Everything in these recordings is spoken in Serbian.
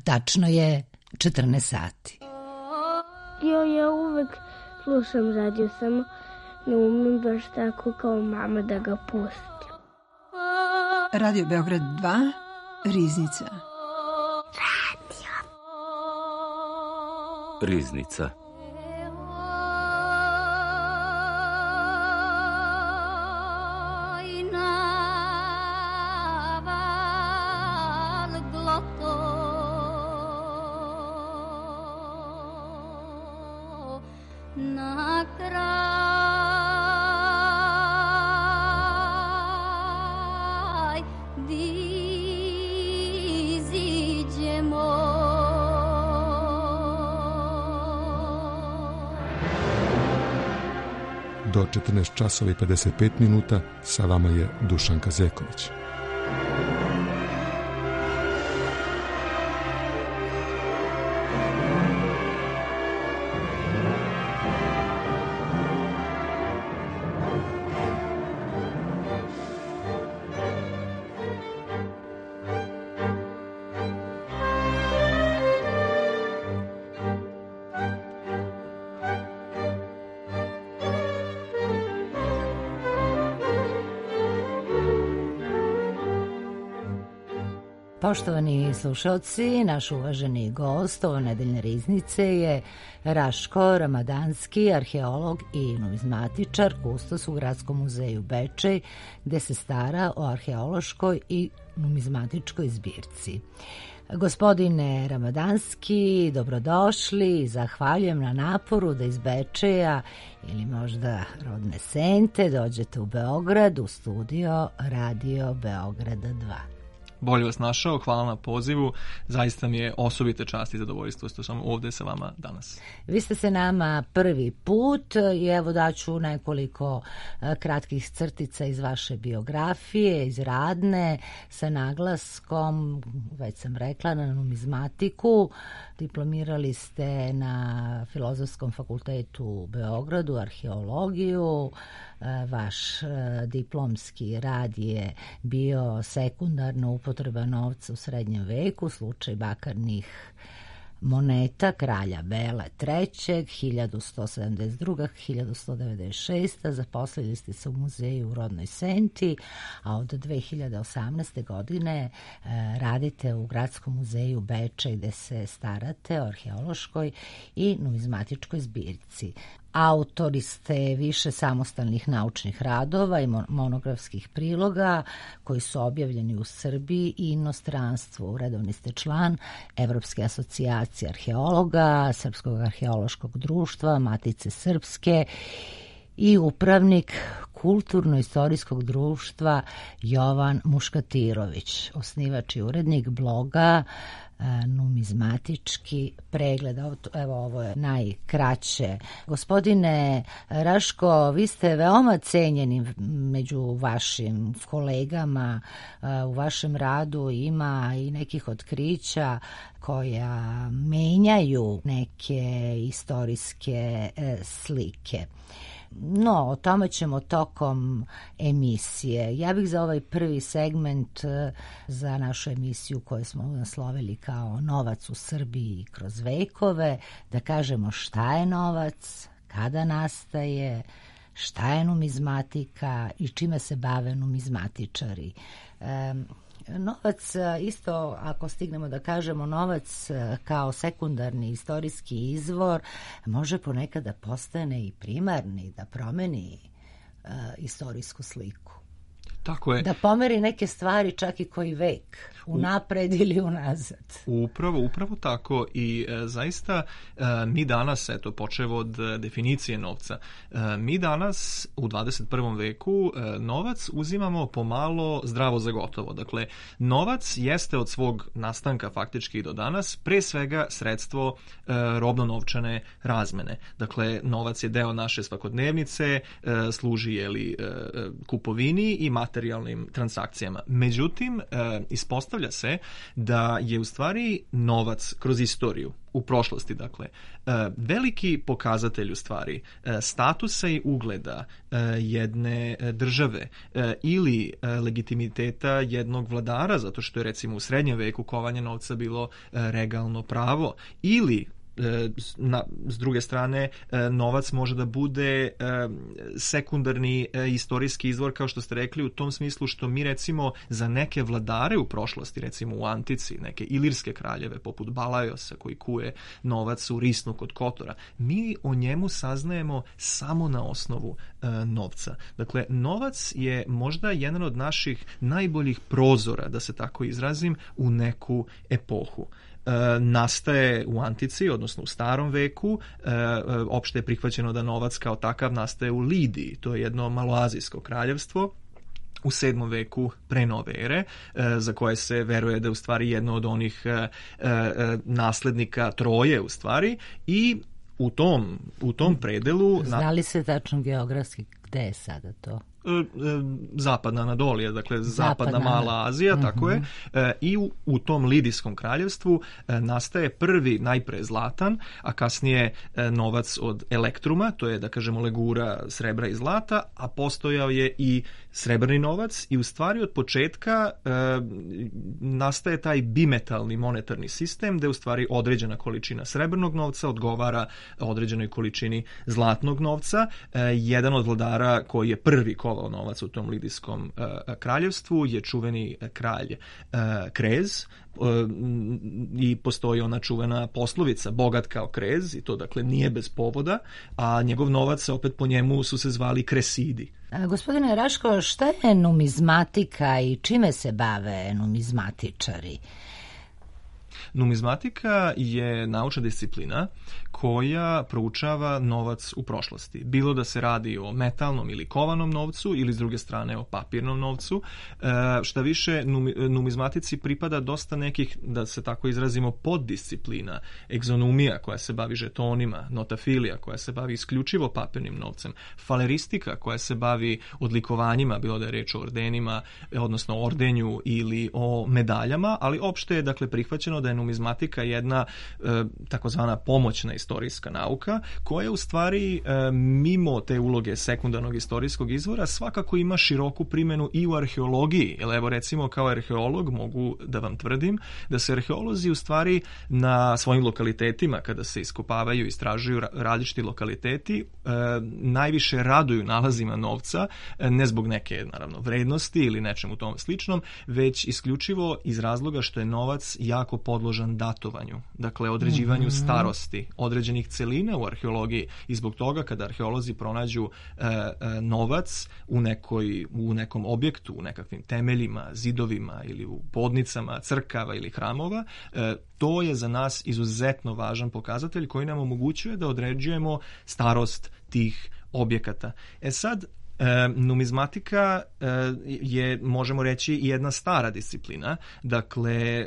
Tačno je 14 sati. Ja uvek slušam radio, samo ne umem baš tako kao mama da ga pustim. Radio Beograd 2, Riznica. Riznica. Do 14 časova i 55 minuta sa vama je Dušanka Zeković. Poštovani slušalci, naš uvaženi gost ove nedeljne riznice je Raško Ramadanski, arheolog i numizmatičar, kustos u Gradskom muzeju Bečej, gde se stara o arheološkoj i numizmatičkoj zbirci. Gospodine Ramadanski, dobrodošli, zahvaljujem na naporu da iz Bečeja ili možda rodne Sente dođete u Beograd u studio Radio Beograda 2. Bolje vas našao, hvala na pozivu. Zaista mi je osobite čast i zadovoljstvo što sam ovdje sa vama danas. Vi ste se nama prvi put i evo daću nekoliko kratkih crtica iz vaše biografije, iz radne, sa naglaskom, već sam rekla, na numizmatiku. Diplomirali ste na Filozofskom fakultetu u Beogradu, arheologiju. Vaš diplomski rad je bio sekundarna upotreba novca u srednjem veku, slučaj bakarnih moneta kralja Bela III, 1172-1196. Zaposlili ste se u muzeju u rodnoj Senti, a od 2018. godine radite u Gradskom muzeju Bečej, gde se starate o arheološkoj i numizmatičkoj zbirci. Autori ste više samostalnih naučnih radova i monografskih priloga koji su objavljeni u Srbiji i inostranstvu. Redovni ste član Evropske asocijacije arheologa, Srpskog arheološkog društva, Matice Srpske i upravnik Kulturno-istorijskog društva Jovan Muškatirović, osnivač i urednik bloga Numizmatički pregled. Evo, ovo je najkraće. Gospodine Raško, vi ste veoma cenjeni među vašim kolegama. U vašem radu ima i nekih otkrića koja menjaju neke istorijske slike. No, o tome ćemo tokom emisije. Ja bih za ovaj prvi segment, za našu emisiju koju smo naslovili kao Novac u Srbiji kroz vekove, da kažemo šta je novac, kada nastaje, šta je numizmatika i čime se bave numizmatičari. Novac, isto ako stignemo da kažemo, novac kao sekundarni istorijski izvor može ponekad da postane i primarni, da promeni istorijsku sliku. Tako je. Da pomeri neke stvari čak i koji vek, unapred ili unazad. Upravo tako i zaista mi danas, eto, počev od definicije novca, mi danas u 21. veku novac uzimamo pomalo zdravo za gotovo. Dakle, novac jeste od svog nastanka faktički do danas pre svega sredstvo robno-novčane razmene. Dakle, novac je deo naše svakodnevnice, služi kupovini i materijalnoj materijalnim transakcijama. Međutim, ispostavlja se da je u stvari novac kroz istoriju u prošlosti, dakle, veliki pokazatelj u stvari statusa i ugleda jedne države ili legitimiteta jednog vladara, zato što je recimo u srednjem veku kovanje novca bilo regalno pravo, ili s druge strane novac može da bude sekundarni istorijski izvor, kao što ste rekli, u tom smislu što mi recimo za neke vladare u prošlosti, recimo u antici, neke ilirske kraljeve poput Balajosa koji kuje novac u Risnu kod Kotora, mi o njemu saznajemo samo na osnovu novca. Dakle, novac je možda jedan od naših najboljih prozora, da se tako izrazim, u neku epohu. Nastaje u antici, odnosno u starom veku. Opšte je prihvaćeno da novac kao takav nastaje u Lidiji, to je jedno maloazijsko kraljevstvo u 7. veku pre nove ere, za koje se veruje da je u stvari jedno od onih naslednika Troje u stvari, i u tom predelu... Zna li se tačno geografski gde je sada to? Zapadna Anadolija, dakle zapadna Mala Azija, tako je, i u tom Lidijskom kraljevstvu nastaje prvi, najpre zlatan, a kasnije novac od elektruma, to je, da kažemo, legura srebra i zlata, a postojao je i srebrni novac, i u stvari od početka nastaje taj bimetalni monetarni sistem, gde u stvari određena količina srebrnog novca odgovara određenoj količini zlatnog novca. Jedan od vladara koji je prvi novac u tom Lidijskom kraljevstvu je čuveni kralj Krez, i postoji ona čuvena poslovica bogat kao krez, i to dakle nije bez povoda, a njegov novac opet po njemu su se zvali kresidi. Gospodine Raško, šta je numizmatika i čime se bave numizmatičari? Numizmatika je naučna disciplina koja proučava novac u prošlosti. Bilo da se radi o metalnom ili kovanom novcu ili s druge strane o papirnom novcu. Šta više, numizmatici pripada dosta nekih, da se tako izrazimo, poddisciplina. Egzonomija koja se bavi žetonima, notafilija koja se bavi isključivo papirnim novcem, faleristika koja se bavi odlikovanjima, bilo da je reč o ordenima, odnosno ordenju ili o medaljama, ali opšte je dakle prihvaćeno da je numizmatika jedna takozvana pomoćna istorijska nauka koja u stvari mimo te uloge sekundarnog istorijskog izvora svakako ima široku primjenu i u arheologiji. Jer evo recimo kao arheolog mogu da vam tvrdim da se arheolozi u stvari na svojim lokalitetima kada se iskopavaju i istražuju različiti lokaliteti najviše raduju nalazima novca, ne zbog neke naravno vrednosti ili nečemu tom sličnom, već isključivo iz razloga što je novac jako podložan datovanju, dakle određivanju starosti određenih celina u arheologiji, i zbog toga kada arheolozi pronađu novac u nekom objektu, u nekakvim temeljima, zidovima ili u podnicama crkava ili hramova, to je za nas izuzetno važan pokazatelj koji nam omogućuje da određujemo starost tih objekata. Sad, numizmatika je, možemo reći, jedna stara disciplina. Dakle,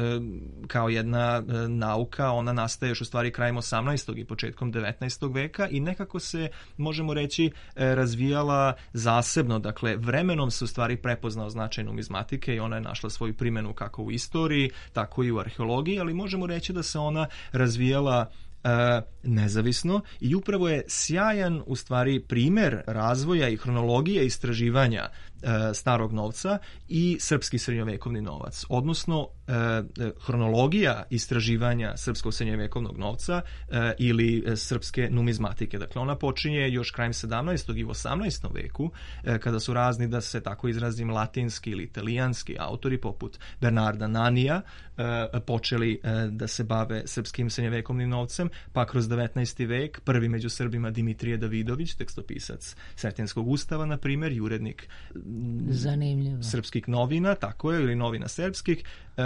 kao jedna nauka, ona nastaje još u stvari krajem 18. i početkom 19. veka i nekako se, možemo reći, razvijala zasebno. Dakle, vremenom se u stvari prepoznao značaj numizmatike i ona je našla svoju primjenu kako u istoriji, tako i u arheologiji, ali možemo reći da se ona razvijala nezavisno i upravo je sjajan u stvari primjer razvoja i hronologije istraživanja starog novca i srpski srednjovekovni novac, odnosno hronologija istraživanja srpskog srednjovekovnog novca ili srpske numizmatike. Dakle, ona počinje još krajem 17. i 18. veku, kada su razni, da se tako izrazim, latinski ili italijanski autori poput Bernarda Nanija počeli da se bave srpskim srednjovekovnim novcem, pa kroz 19. vek prvi među Srbima Dimitrije Davidović, tekstopisac Sretenskog ustava, na primjer, i urednik srpskih novina, tako je, ili novina srpskih,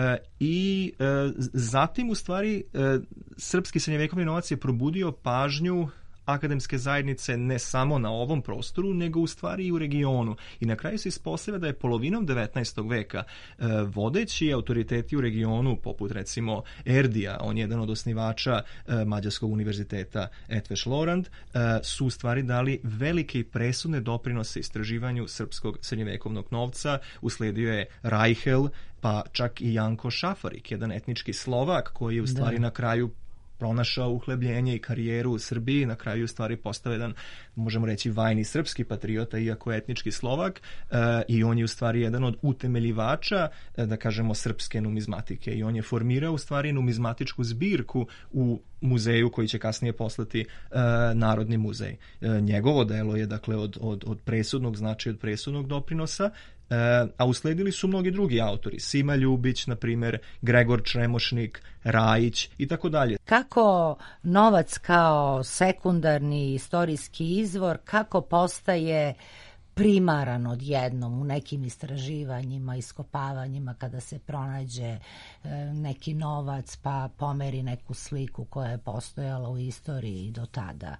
i zatim u stvari srpski srednjovekovni novac je probudio pažnju akademske zajednice ne samo na ovom prostoru, nego u stvari i u regionu. I na kraju se ispostavlja da je polovinom 19. veka vodeći autoriteti u regionu, poput recimo Erdija, on je jedan od osnivača Mađarskog univerziteta Eötvös Loránd, su u stvari dali velike i presudne doprinose istraživanju srpskog srednjevekovnog novca. Usledio je Reichel, pa čak i Janko Šafarik, jedan etnički Slovak koji je u stvari na kraju pronašao uhlebljenje i karijeru u Srbiji, na kraju u stvari postao jedan, možemo reći, vajni srpski patriota, iako je etnički Slovak, i on je u stvari jedan od utemeljivača, da kažemo, srpske numizmatike, i on je formirao u stvari numizmatičku zbirku u muzeju koji će kasnije poslati Narodni muzej. Njegovo delo je dakle od presudnog značaja, od presudnog doprinosa, a usledili su mnogi drugi autori, Sima Ljubić, na primjer, Gregor Čremošnik, Rajić i tako dalje. Kako novac kao sekundarni istorijski izvor, kako postaje primaran odjednom u nekim istraživanjima, iskopavanjima, kada se pronađe neki novac pa pomeri neku sliku koja je postojala u istoriji do tada?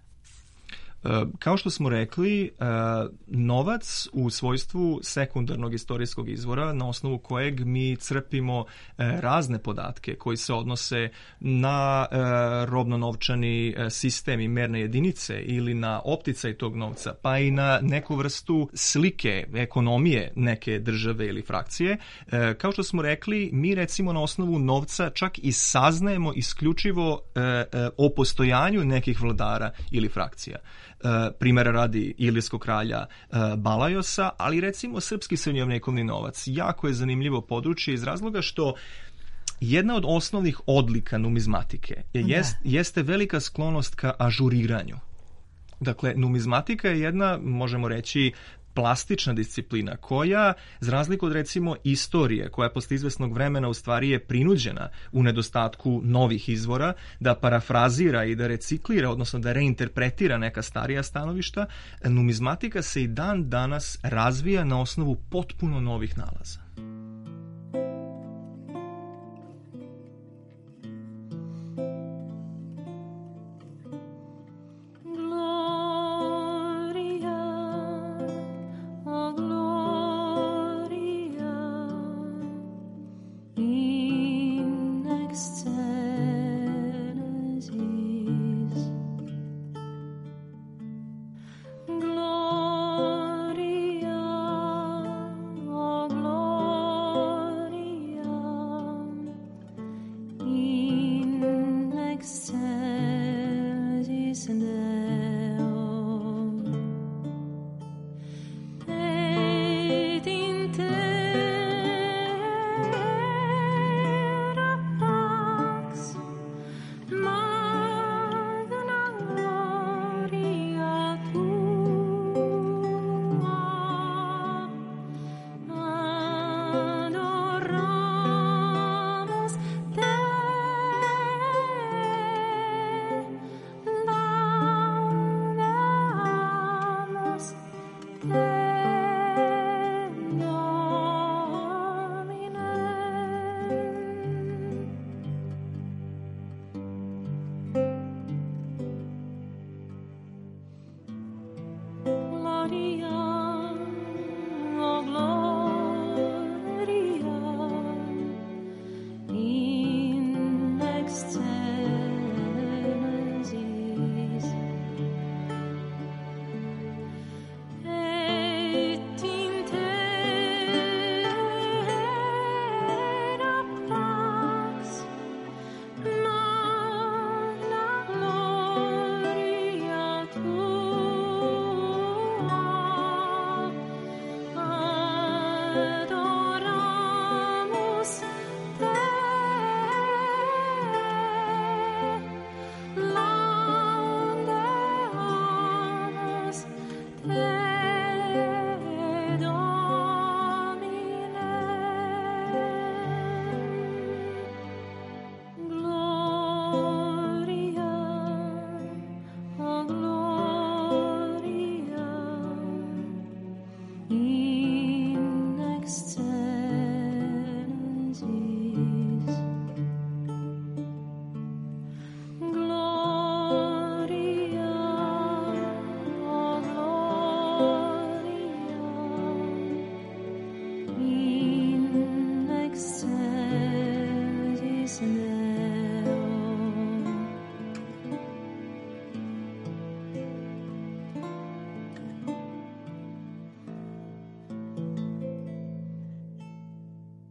Kao što smo rekli, novac u svojstvu sekundarnog istorijskog izvora, na osnovu kojeg mi crpimo razne podatke koji se odnose na robno-novčani sistem i merne jedinice ili na opticaj tog novca, pa i na neku vrstu slike ekonomije neke države ili frakcije. Kao što smo rekli, mi recimo na osnovu novca čak i saznajemo isključivo o postojanju nekih vladara ili frakcija. Primjera radi Ilirskog kralja Balajosa, ali recimo srpski srednjovekovni novac jako je zanimljivo područje iz razloga što jedna od osnovnih odlika numizmatike jeste velika sklonost ka ažuriranju. Dakle, numizmatika je jedna, možemo reći, plastična disciplina koja, za razliku od recimo istorije, koja posle izvesnog vremena u stvari je prinuđena u nedostatku novih izvora, da parafrazira i da reciklira, odnosno da reinterpretira neka starija stanovišta, numizmatika se i dan danas razvija na osnovu potpuno novih nalaza.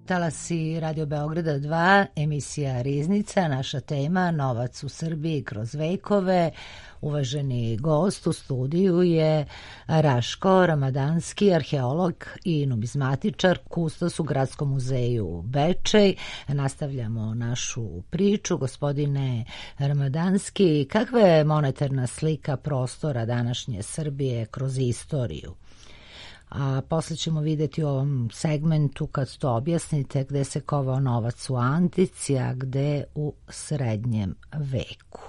talasi Radio Beograda 2, emisija Riznica, naša tema novac u Srbiji kroz vekove. Uvaženi gost u studiju je Raško Ramadanski, arheolog i numizmatičar, kustos u Gradskom muzeju Bečej. Nastavljamo našu priču. Gospodine Ramadanski, kakva je monetarna slika prostora današnje Srbije kroz istoriju? A posle ćemo vidjeti u ovom segmentu, kad to objasnite, gde se kovao novac u antici, a gde u srednjem veku.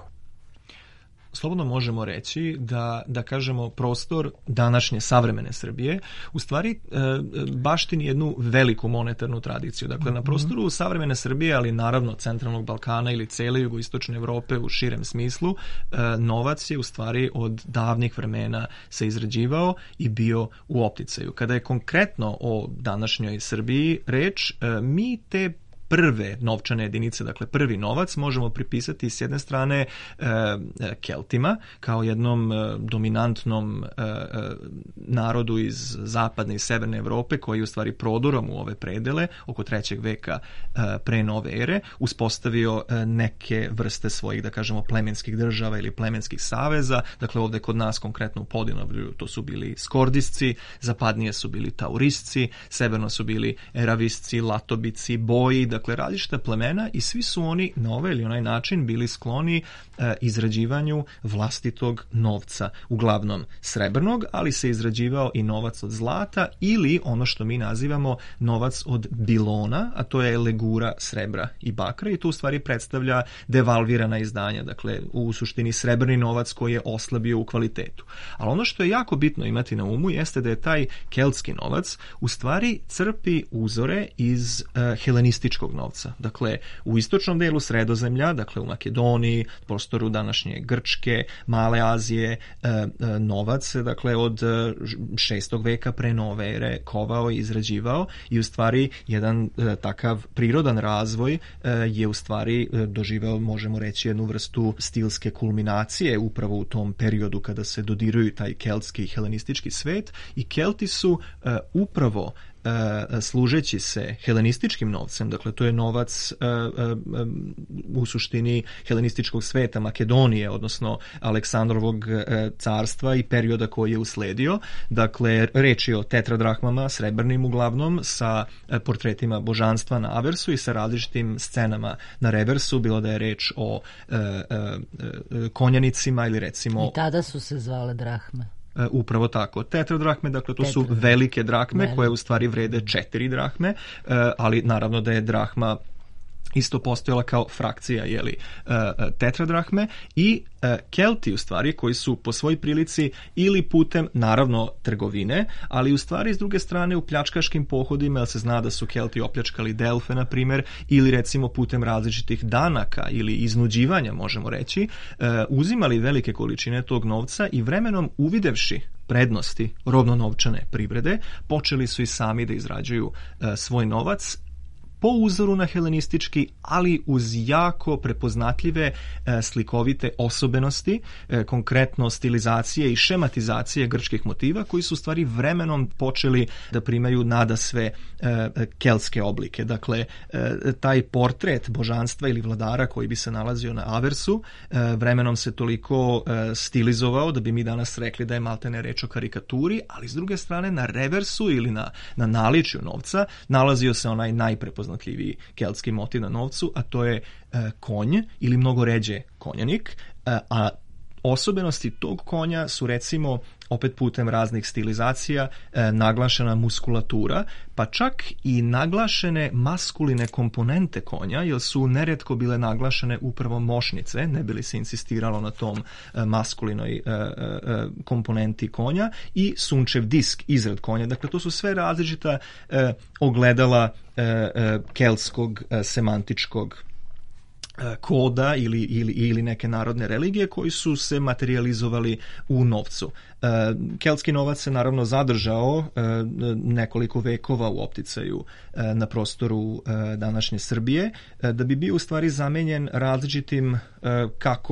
Slobodno možemo reći da kažemo prostor današnje savremene Srbije u stvari baštini jednu veliku monetarnu tradiciju. Dakle, na prostoru savremene Srbije, ali naravno centralnog Balkana ili cele jugoistočne Evrope u širem smislu, novac je u stvari od davnih vremena se izrađivao i bio u opticaju. Kada je konkretno o današnjoj Srbiji reč, mi te prve novčane jedinice, dakle prvi novac, možemo pripisati s jedne strane Keltima kao jednom dominantnom narodu iz zapadne i severne Evrope koji je u stvari prodorom u ove predele oko 3. veka pre nove ere uspostavio neke vrste svojih, da kažemo, plemenskih država ili plemenskih saveza. Dakle, ovde kod nas konkretno u Podunavlju to su bili Skordisci, zapadnije su bili Taurisci, severno su bili Eravisci, Latobici, Boji, dakle različita plemena i svi su oni na ovaj ili onaj način bili skloni izrađivanju vlastitog novca, uglavnom srebrnog, ali se izrađivao i novac od zlata ili ono što mi nazivamo novac od bilona, a to je legura srebra i bakra i to u stvari predstavlja devalvirana izdanja, dakle u suštini srebrni novac koji je oslabio u kvalitetu. Ali ono što je jako bitno imati na umu jeste da je taj keltski novac u stvari crpi uzore iz helenističkog novca. Dakle, u istočnom delu Sredozemlja, dakle u Makedoniji, prostoru današnje Grčke, Male Azije, novac se, dakle, od 6. veka pre nove ere kovao i izrađivao i u stvari jedan takav prirodan razvoj je u stvari doživao, možemo reći, jednu vrstu stilske kulminacije upravo u tom periodu kada se dodiruju taj keltski i helenistički svet i Kelti su upravo služeći se helenističkim novcem, dakle to je novac u suštini helenističkog sveta Makedonije, odnosno Aleksandrovog carstva i perioda koji je usledio. Dakle, reč je o tetradrahmama, srebrnim uglavnom, sa portretima božanstva na aversu i sa različitim scenama na reversu, bilo da je reč o konjanicima ili recimo... I tada su se zvale drahme. Upravo tako. Tetradrahme, dakle to su velike drahme koje u stvari vrede 4 drahme, ali naravno da je drahma isto postojala kao frakcija tetradrahme i Kelti u stvari koji su po svoj prilici ili putem naravno trgovine, ali u stvari s druge strane u pljačkaškim pohodima, jer se zna da su Kelti opljačkali Delfe na primjer, ili recimo putem različitih danaka ili iznuđivanja, možemo reći, uzimali velike količine tog novca i vremenom uvidevši prednosti robno-novčane privrede, počeli su i sami da izrađuju svoj novac po uzoru na helenistički, ali uz jako prepoznatljive slikovite osobenosti, konkretno stilizacije i šematizacije grčkih motiva, koji su u stvari vremenom počeli da primaju nadasve keltske oblike. Dakle, taj portret božanstva ili vladara koji bi se nalazio na aversu, vremenom se toliko stilizovao da bi mi danas rekli da je maltene reč o karikaturi, ali s druge strane na reversu ili na naličju novca nalazio se onaj najprepoznatljiviji keltski motiv na novcu, a to je konj ili mnogo ređe konjanik, a osobenosti tog konja su recimo opet putem raznih stilizacija naglašena muskulatura, pa čak i naglašene maskuline komponente konja, jer su neretko bile naglašene upravo mošnice, ne bi li se insistiralo na tom maskulinoj komponenti konja, i sunčev disk izrad konja. Dakle, to su sve različita ogledala keltskog semantičkog koda ili neke narodne religije koji su se materializovali u novcu. Keltski novac se naravno zadržao nekoliko vekova u opticaju na prostoru današnje Srbije, da bi bio u stvari zamenjen različitim kako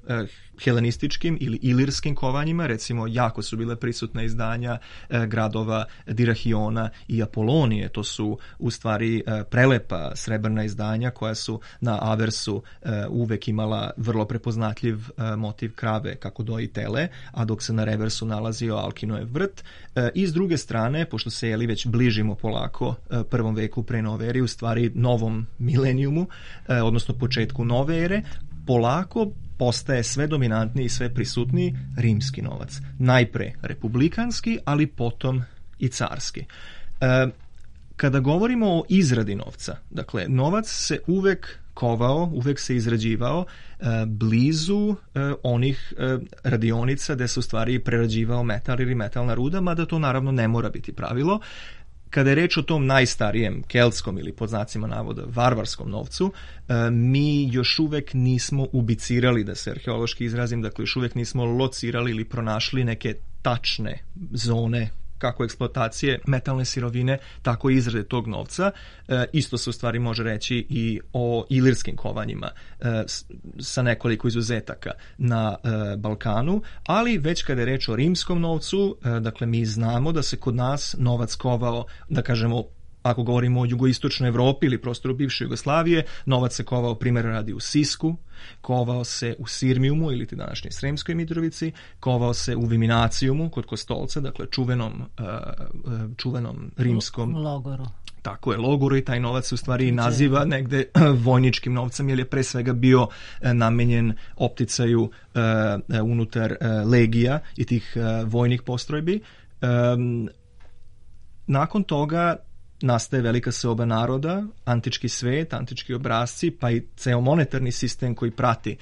helenističkim ili ilirskim kovanjima, recimo jako su bile prisutna izdanja gradova Dirahiona i Apolonije, to su u stvari prelepa srebrna izdanja koja su na aversu uvek imala vrlo prepoznatljiv motiv krave kako doji tele, a dok se na reversu nalazio Alkinojev vrt. I s druge strane, pošto se već bližimo polako prvom veku pre nove ere, u stvari novom milenijumu, odnosno početku nove ere, polako postaje sve dominantniji i sve prisutniji rimski novac. Najpre republikanski, ali potom i carski. Kada govorimo o izradi novca, dakle, novac se uvek kovao, uvek se izrađivao blizu onih radionica gde se u stvari prerađivao metal ili metalna ruda, mada to naravno ne mora biti pravilo. Kada je reč o tom najstarijem keltskom ili pod znacima navoda varvarskom novcu, mi još uvek nismo ubicirali, da se arheološki izrazim, dakle još uvek nismo locirali ili pronašli neke tačne zone kako eksploatacije metalne sirovine, tako i izrade tog novca. Isto se u stvari može reći i o ilirskim kovanjima sa nekoliko izuzetaka na Balkanu, ali već kada je reč o rimskom novcu, dakle mi znamo da se kod nas novac kovao, da kažemo, ako govorimo o jugoistočnoj Evropi ili prostoru bivše Jugoslavije, novac se kovao primjer radi u Sisku, kovao se u Sirmijumu ili ti današnjoj Sremskoj Mitrovici, kovao se u Viminacijumu kod Kostolca, dakle čuvenom rimskom logoru. Tako je, logoru, i taj novac se u stvari naziva negde vojničkim novcem, jer je pre svega bio namenjen opticaju unutar legija i tih vojnih postrojbi. Nakon toga nastaje velika seoba naroda, antički svet, antički obrasci, pa i ceo monetarni sistem koji prati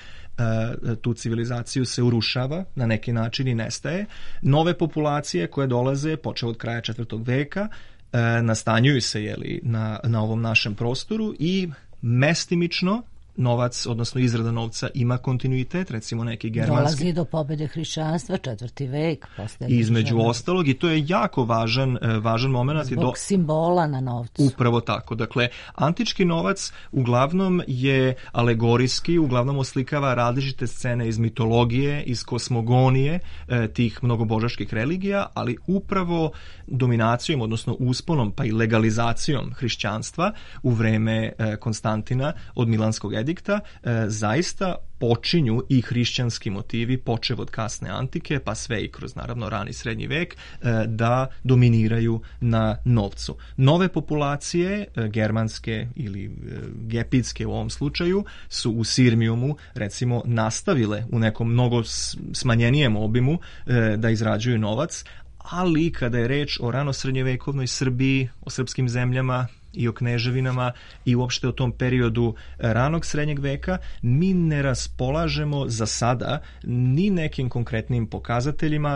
tu civilizaciju se urušava na neki način i nestaje. Nove populacije koje dolaze, počeo od kraja 4. veka, nastanjuju se na ovom našem prostoru i mestimično novac, odnosno izrada novca ima kontinuitet, recimo neki germanski. Dolazi do pobede hrišćanstva, 4. vek. Između ostalog, i to je jako važan moment. Zbog simbola na novcu. Upravo tako. Dakle, antički novac uglavnom je alegorijski, uglavnom oslikava različite scene iz mitologije, iz kosmogonije tih mnogobožaških religija, ali upravo dominacijom, odnosno usponom, pa i legalizacijom hrišćanstva u vreme Konstantina od Milanskog edikta, zaista počinju i hrišćanski motivi, počev od kasne antike, pa sve i kroz naravno rani srednji vek, da dominiraju na novcu. Nove populacije, germanske ili gepidske u ovom slučaju, su u Sirmijumu recimo nastavile u nekom mnogo smanjenijem obimu da izrađuju novac, ali kada je reč o rano srednjevekovnoj Srbiji, o srpskim zemljama i o kneževinama i uopšte o tom periodu ranog srednjeg veka, mi ne raspolažemo za sada ni nekim konkretnim pokazateljima,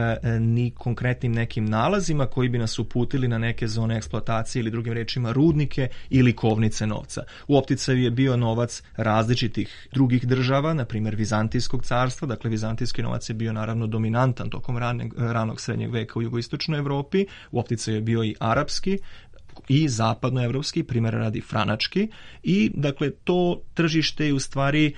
ni konkretnim nekim nalazima koji bi nas uputili na neke zone eksploatacije ili drugim rečima rudnike ili kovnice novca. U opticaju je bio novac različitih drugih država, na primjer Vizantijskog carstva, dakle vizantijski novac je bio naravno dominantan tokom ranog srednjeg veka u jugoistočnoj Evropi, u opticaju je bio i arapski i zapadnoevropski, primjer radi franački, i dakle to tržište je u stvari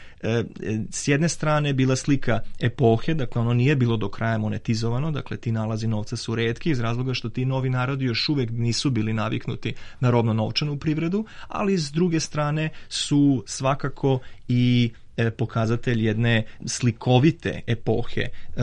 s jedne strane bila slika epohe, dakle ono nije bilo do kraja monetizovano, dakle ti nalazi novca su retki iz razloga što ti novi narodi još uvek nisu bili naviknuti na robno-novčanu privredu, ali s druge strane su svakako i pokazatelj jedne slikovite epohe,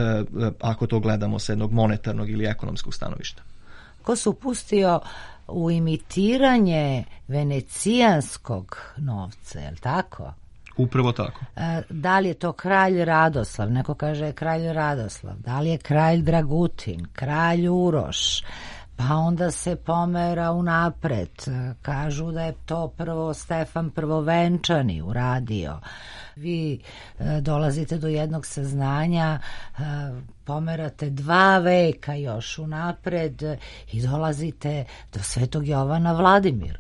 ako to gledamo s jednog monetarnog ili ekonomskog stanovišta. Ko se upustio u imitiranje venecijanskog novca, je li tako? Upravo tako. Da li je to kralj Radoslav, neko kaže kralj Radoslav, da li je kralj Dragutin, kralj Uroš, pa onda se pomera unapred, kažu da je to prvo Stefan Prvovenčani uradio. Vi dolazite do jednog saznanja, pomerate 2 veka još unapred i dolazite do Svetog Jovana Vladimira.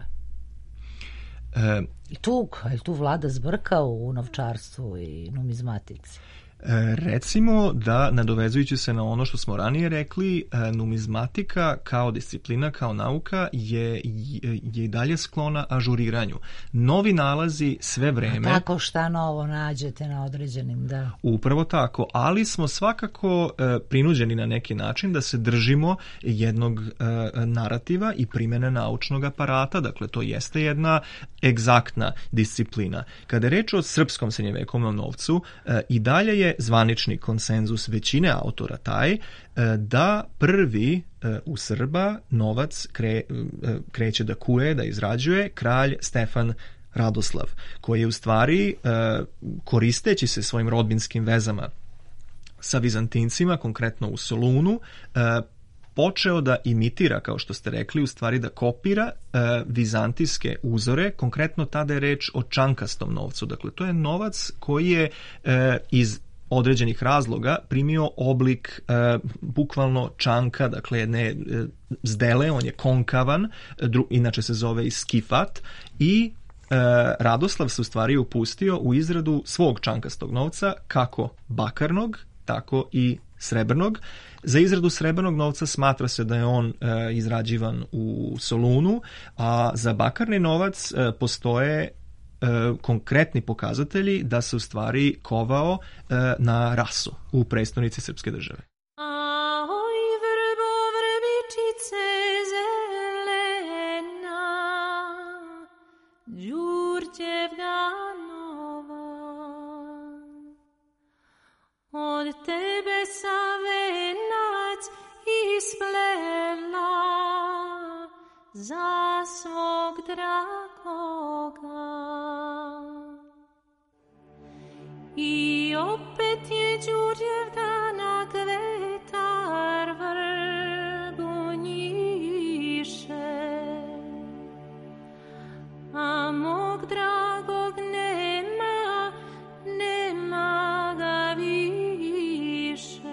I tu vlada zbrka u novčarstvu i numizmatici. Recimo da, nadovezujući se na ono što smo ranije rekli, numizmatika kao disciplina, kao nauka je i dalje sklona ažuriranju. Novi nalazi sve vreme... A tako šta novo nađete na određenim, da. Upravo tako, ali smo svakako prinuđeni na neki način da se držimo jednog narativa i primjene naučnog aparata, dakle to jeste jedna egzaktna disciplina. Kada je reč o srpskom srednjevekovnom novcu, i dalje je zvanični konsenzus većine autora taj da prvi u Srba novac kreće da kuje, da izrađuje kralj Stefan Radoslav, koji je u stvari, koristeći se svojim rodbinskim vezama sa Vizantincima, konkretno u Solunu, počeo da imitira, kao što ste rekli, u stvari da kopira vizantijske uzore, konkretno tada je reč o čankastom novcu. Dakle, to je novac koji je iz određenih razloga primio oblik bukvalno čanka, dakle jedne zdele, on je konkavan, inače se zove i skifat, i Radoslav se u stvari upustio u izradu svog čankastog novca, kako bakarnog, tako i srebrnog. Za izradu srebrnog novca smatra se da je on izrađivan u Solunu, a za bakarni novac postoje konkretni pokazatelji da se u stvari kovao na Rasu, u prestonici srpske države. Ahoj, vrbo, vrbičice zelena, Đurđevna nova, od tebe sam venac isplela za svog dragoga. I opet je Đurđevdana kvetar vrbu njiše, a mog dragog nema, nema ga više.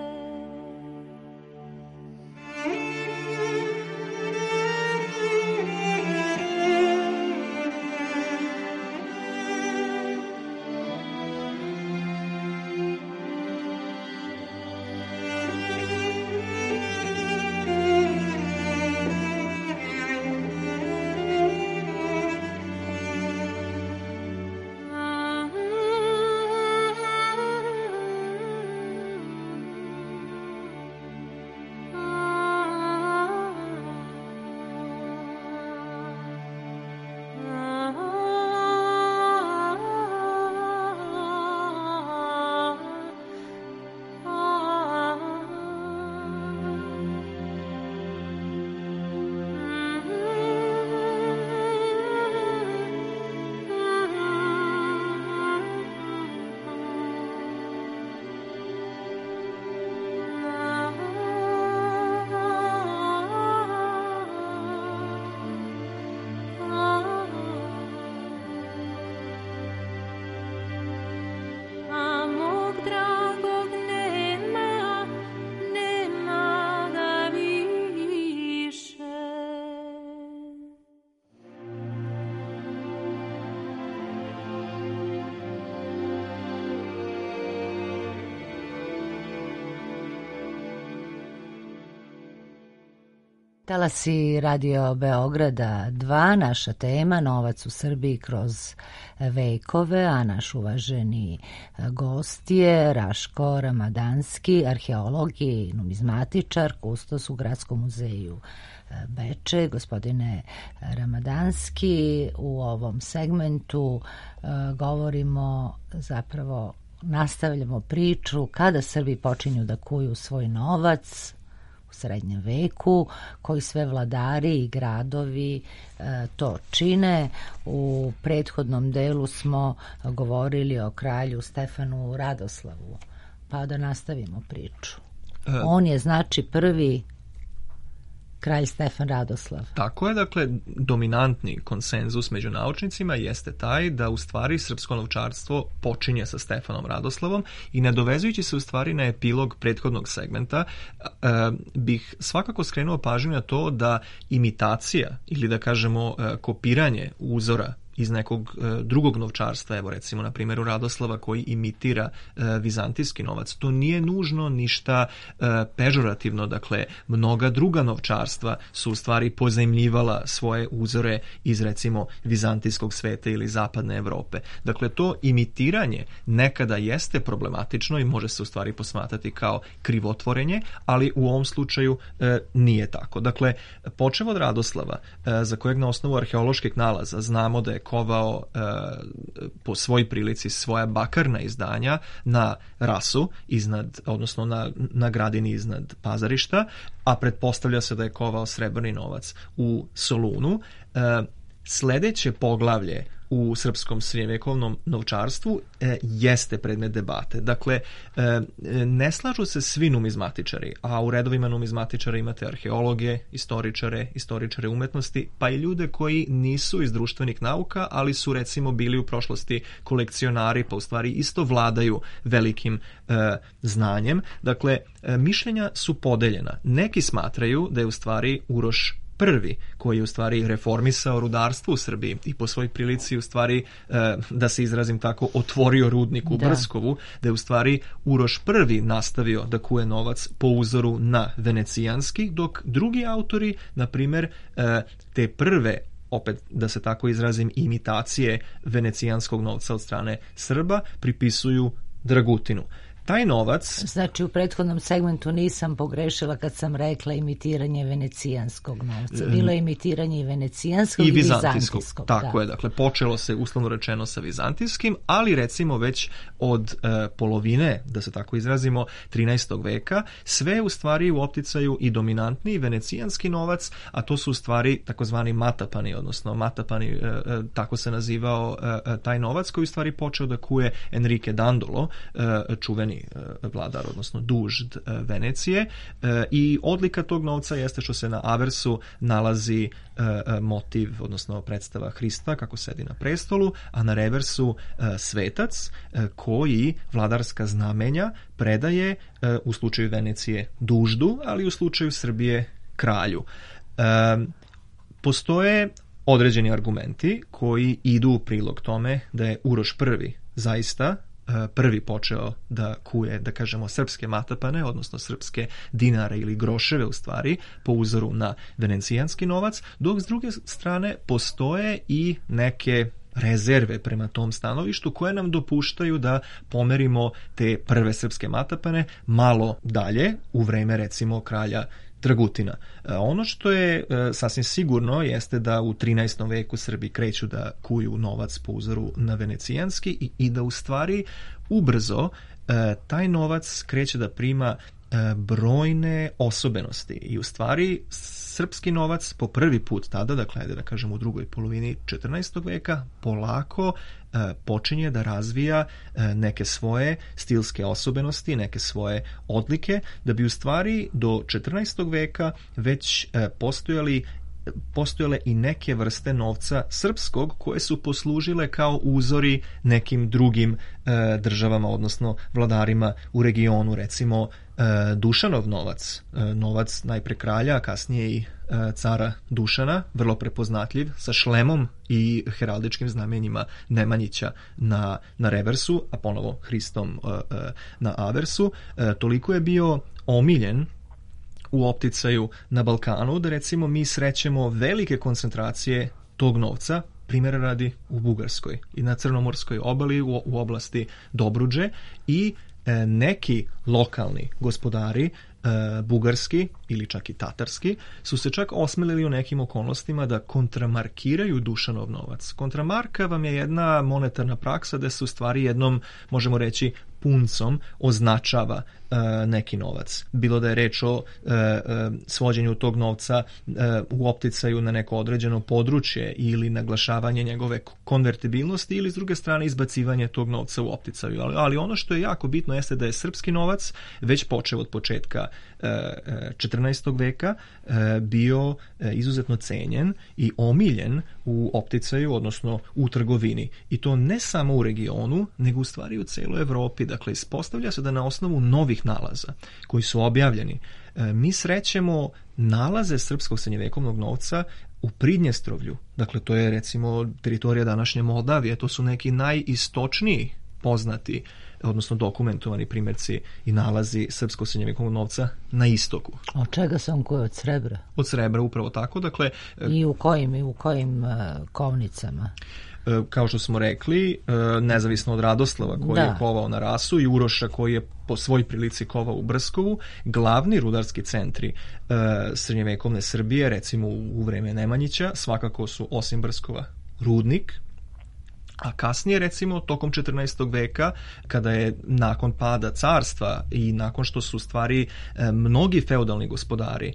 Talasi Radio Beograda 2, naša tema novac u Srbiji kroz vekove, a naš uvaženi gost je Raško Ramadanski, arheolog i numizmatičar, kustos u Gradskom muzeju Beče. Gospodine Ramadanski, u ovom segmentu govorimo, zapravo nastavljamo priču kada Srbi počinju da kuju svoj novac u srednjem veku, koji sve vladari i gradovi to čine. U prethodnom delu smo govorili o kralju Stefanu Radoslavu, pa da nastavimo priču. On je znači prvi kralj Stefan Radoslav. Tako je, dakle, dominantni konsenzus među naučnicima jeste taj da u stvari srpsko novčarstvo počinje sa Stefanom Radoslavom i nadovezujući se u stvari na epilog prethodnog segmenta, bih svakako skrenuo pažnju na to da imitacija ili da kažemo kopiranje uzora iz nekog drugog novčarstva, evo recimo na primjeru Radoslava koji imitira vizantijski novac. To nije nužno ništa pežorativno, dakle mnoga druga novčarstva su u stvari pozajmljivala svoje uzore iz recimo vizantijskog sveta ili zapadne Evrope. Dakle, to imitiranje nekada jeste problematično i može se u stvari posmatrati kao krivotvorenje, ali u ovom slučaju nije tako. Dakle, počev od Radoslava, za kojeg na osnovu arheoloških nalaza znamo da je kovao po svoj prilici svoja bakarna izdanja na Rasu, odnosno na gradini iznad Pazarišta, a pretpostavlja se da je kovao srebrni novac u Solunu. Sledeće poglavlje u srpskom srednjovjekovnom novčarstvu jeste predmet debate. Dakle, ne slažu se svi numizmatičari, a u redovima numizmatičara imate arheologe, istoričare umetnosti, pa i ljude koji nisu iz društvenih nauka, ali su recimo bili u prošlosti kolekcionari, pa u stvari isto vladaju velikim znanjem. Dakle, mišljenja su podeljena. Neki smatraju da je u stvari Uroš prvi, koji je u stvari reformisao rudarstvo u Srbiji i po svojoj prilici u stvari, da se izrazim tako, otvorio rudnik u Brskovu, da je u stvari Uroš prvi nastavio da kuje novac po uzoru na venecijanski, dok drugi autori, na primjer, te prve, opet da se tako izrazim, imitacije venecijanskog novca od strane Srba pripisuju Dragutinu. Taj novac... Znači, u prethodnom segmentu nisam pogrešila kad sam rekla imitiranje venecijanskog novca. Bilo je imitiranje i venecijanskog i vizantijskog. Tako je, dakle, počelo se uslovno rečeno sa vizantijskim, ali recimo već od polovine, da se tako izrazimo, 13. veka, sve u stvari u opticaju i dominantni venecijanski novac, a to su u stvari takozvani matapani, odnosno matapani, tako se nazivao taj novac, koji u stvari počeo da kuje Enrique Dandolo, čuveni vladar, odnosno dužd Venecije, i odlika tog novca jeste što se na aversu nalazi motiv, odnosno predstava Hrista kako sedi na prestolu, a na reversu svetac koji vladarska znamenja predaje u slučaju Venecije duždu, ali u slučaju Srbije kralju. Postoje određeni argumenti koji idu u prilog tome da je Uroš prvi zaista prvi počeo da kuje, da kažemo, srpske matapane, odnosno srpske dinare ili groševe u stvari, po uzoru na venecijanski novac, dok s druge strane postoje i neke rezerve prema tom stanovištu koje nam dopuštaju da pomerimo te prve srpske matapane malo dalje u vreme recimo kralja Dragutina. Ono što je sasvim sigurno jeste da u 13. veku Srbi kreću da kuju novac po uzoru na venecijanski i da u stvari ubrzo taj novac kreće da prima brojne osobenosti i u stvari srpski novac po prvi put tada, dakle da kažemo u drugoj polovini 14. veka, polako počinje da razvija neke svoje stilske osobenosti, neke svoje odlike, da bi u stvari do 14. veka već postojale i neke vrste novca srpskog koje su poslužile kao uzori nekim drugim državama, odnosno vladarima u regionu, recimo Dušanov novac, novac najpre kralja, a kasnije i cara Dušana, vrlo prepoznatljiv, sa šlemom i heraldičkim znamenjima Nemanjića na reversu, a ponovo Hristom na aversu. Toliko je bio omiljen u opticaju na Balkanu da recimo mi srećemo velike koncentracije tog novca, primjera radi u Bugarskoj i na Crnomorskoj obali u oblasti Dobruđe, i neki lokalni gospodari bugarski ili čak i tatarski su se čak osmelili u nekim okolnostima da kontramarkiraju Dušanov novac. Kontramarka vam je jedna monetarna praksa da se u stvari jednom, možemo reći, puncom označava neki novac. Bilo da je reč o svođenju tog novca u opticaju na neko određeno područje ili naglašavanje njegove konvertibilnosti ili s druge strane izbacivanje tog novca u opticaju. Ali ono što je jako bitno jeste da je srpski novac već počeo od početka 14. veka bio izuzetno cenjen i omiljen u opticaju, odnosno u trgovini. I to ne samo u regionu, nego u stvari u celoj Evropi. Dakle, ispostavlja se da na osnovu novih nalaza koji su objavljeni mi srećemo nalaze srpskog srednjevekovnog novca u Pridnjestrovlju. Dakle, to je recimo teritorija današnje Moldavije, to su neki najistočniji poznati, odnosno dokumentovani primjerci i nalazi srpskog srednjevekovnog novca na istoku. Od čega se on koji? Od srebra? Od srebra, upravo tako. Dakle, I u kojim kovnicama? Kao što smo rekli, nezavisno od Radoslava koji je kovao na Rasu i Uroša koji je po svoj prilici kovao u Brskovu, glavni rudarski centri srednjevekovne Srbije, recimo u vreme Nemanjića, svakako su osim Brskova Rudnik, a kasnije, recimo, tokom 14. veka, kada je nakon pada carstva i nakon što su stvari mnogi feudalni gospodari,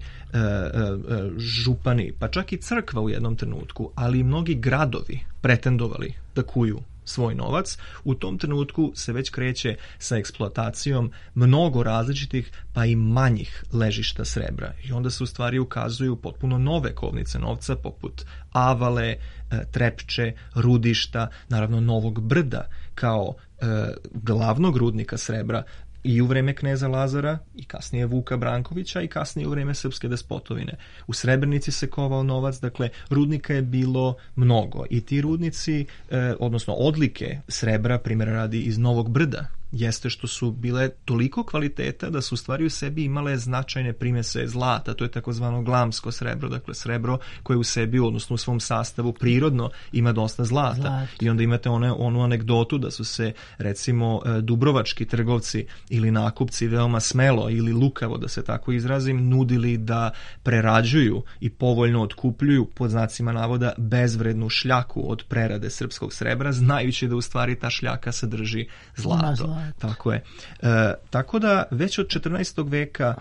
župani, pa čak i crkva u jednom trenutku, ali i mnogi gradovi pretendovali da kuju svoj novac, u tom trenutku se već kreće sa eksploatacijom mnogo različitih pa i manjih ležišta srebra. I onda se u stvari ukazuju potpuno nove kovnice novca poput Avale, Trepče, Rudišta, naravno Novog Brda kao glavnog rudnika srebra i u vreme kneza Lazara i kasnije Vuka Brankovića i kasnije u vreme Srpske despotovine. U Srebrenici se kovao novac, dakle rudnika je bilo mnogo i ti rudnici, odnosno odlike srebra, primjera radi iz Novog Brda, jeste što su bile toliko kvaliteta da su u stvari u sebi imale značajne primjese zlata, to je takozvano glamsko srebro, dakle srebro koje u sebi, odnosno u svom sastavu prirodno ima dosta zlata. I onda imate onu anegdotu da su se recimo dubrovački trgovci ili nakupci veoma smelo ili lukavo, da se tako izrazim, nudili da prerađuju i povoljno otkupljuju, pod znacima navoda, bezvrednu šljaku od prerade srpskog srebra, znajući da u stvari ta šljaka sadrži zlato. Tako je. Tako da već od 14. veka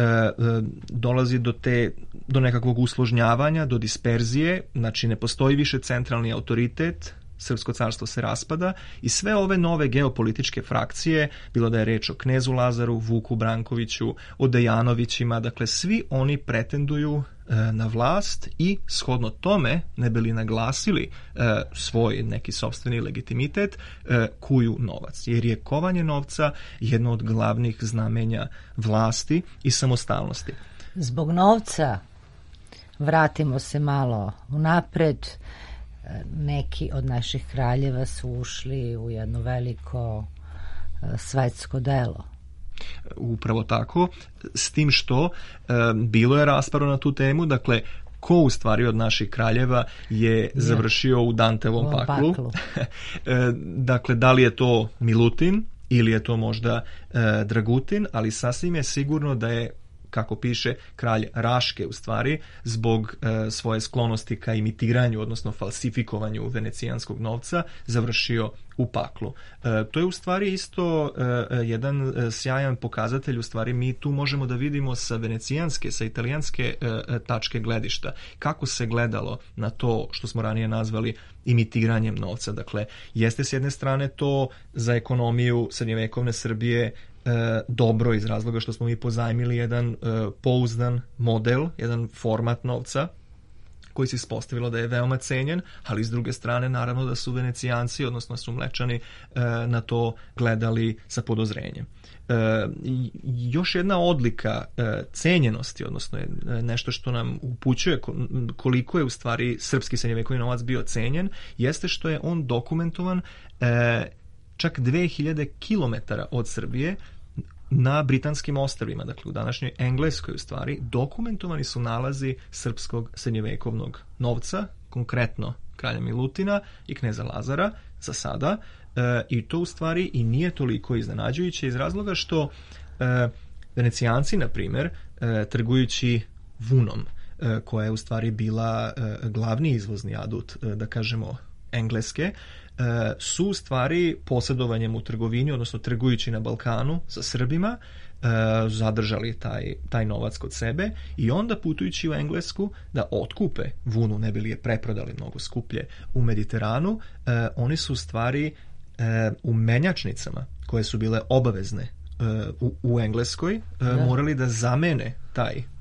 dolazi do nekakvog usložnjavanja, do disperzije, znači ne postoji više centralni autoritet, Srpsko carstvo se raspada i sve ove nove geopolitičke frakcije, bilo da je reč o knezu Lazaru, Vuku Brankoviću, o Dejanovićima, dakle svi oni pretenduju na vlast i shodno tome, ne bi li naglasili svoj neki sopstveni legitimitet, kuju novac. Jer je kovanje novca jedno od glavnih znamenja vlasti i samostalnosti. Zbog novca, vratimo se malo unapred, neki od naših kraljeva su ušli u jedno veliko svetsko delo. Upravo tako, s tim što bilo je rasprava na tu temu, dakle ko u stvari od naših kraljeva je završio u Danteovom paklu. Dakle, da li je to Milutin ili je to možda Dragutin, ali sasvim je sigurno da je, kako piše, kralj Raške u stvari zbog svoje sklonosti ka imitiranju, odnosno falsifikovanju venecijanskog novca, završio u paklu. To je u stvari isto jedan sjajan pokazatelj, u stvari mi tu možemo da vidimo sa venecijanske, sa italijanske tačke gledišta, kako se gledalo na to što smo ranije nazvali imitiranjem novca. Dakle, jeste s jedne strane to za ekonomiju srednjevekovne Srbije dobro iz razloga što smo mi pozajmili jedan pouzdan model, jedan format novca koji se ispostavilo da je veoma cenjen, ali s druge strane naravno da su Venecijanci, odnosno su Mlečani, na to gledali sa podozrenjem. Još jedna odlika cenjenosti, odnosno nešto što nam upućuje koliko je u stvari srpski srednjevekovni novac bio cenjen, jeste što je on dokumentovan čak 2000 km od Srbije na Britanskim ostrvima, dakle u današnjoj Engleskoj u stvari, dokumentovani su nalazi srpskog srednjevekovnog novca, konkretno kralja Milutina i kneza Lazara za sada, i to u stvari i nije toliko iznenađujuće iz razloga što Venecijanci, na primjer, trgujući vunom, koja je u stvari bila glavni izvozni adut, da kažemo, Engleske, su u stvari posjedovanjem u trgovini, odnosno trgujući na Balkanu sa Srbima, zadržali taj novac kod sebe i onda putujući u Englesku da otkupe vunu, ne bi li je preprodali mnogo skuplje u Mediteranu, oni su u stvari u menjačnicama koje su bile obavezne u Engleskoj morali da zamene taj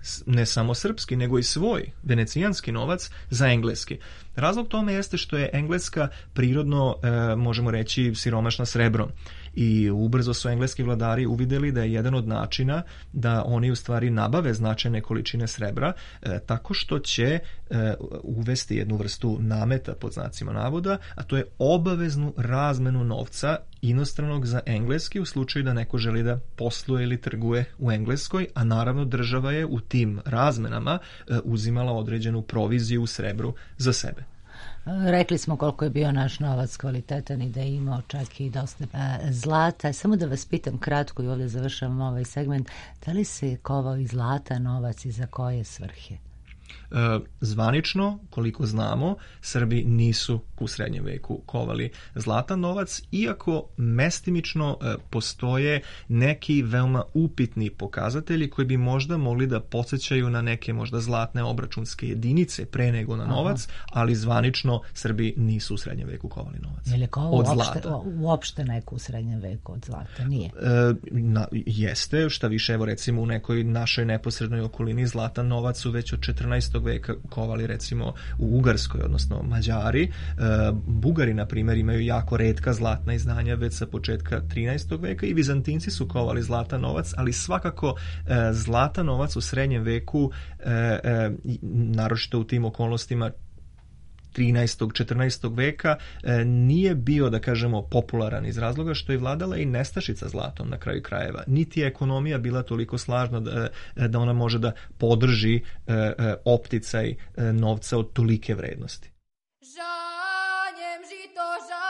ne samo srpski, nego i svoj venecijanski novac za engleski. Razlog tome jeste što je Engleska prirodno, možemo reći, siromašna srebrom. I ubrzo su engleski vladari uvidjeli da je jedan od načina da oni u stvari nabave značajne količine srebra tako što će uvesti jednu vrstu nameta pod znacima navoda, a to je obaveznu razmenu novca inostranog za engleski u slučaju da neko želi da posluje ili trguje u Engleskoj, a naravno država je u tim razmenama uzimala određenu proviziju u srebru za sebe. Rekli smo koliko je bio naš novac kvalitetan i da je imao čak i dosta zlata. Samo da vas pitam kratko i ovdje završavam ovaj segment, da li se kovao i zlata novac i za koje svrhe? Zvanično, koliko znamo, Srbi nisu u srednjem veku kovali zlatan novac, iako mestimično postoje neki veoma upitni pokazatelji koji bi možda mogli da podsjećaju na neke možda zlatne obračunske jedinice pre nego na novac, ali zvanično Srbi nisu u srednjem veku kovali novac. Je li kovao uopšte neko u srednjem veku od zlata? Nije? Jeste, šta više, evo recimo u nekoj našoj neposrednoj okolini zlatan novac su već od 14. veka kovali recimo u Ugarskoj, odnosno Mađari. Bugari, na primjer, imaju jako retka zlatna izdanja već sa početka 13. veka i Vizantinci su kovali zlatan novac, ali svakako zlatan novac u srednjem veku, naročito u tim okolnostima 13. 14. veka, nije bio, da kažemo, popularan iz razloga što je vladala i nestašica zlatom na kraju krajeva. Niti je ekonomija bila toliko snažna da ona može da podrži opticaj novca od tolike vrednosti. Žanjem žito,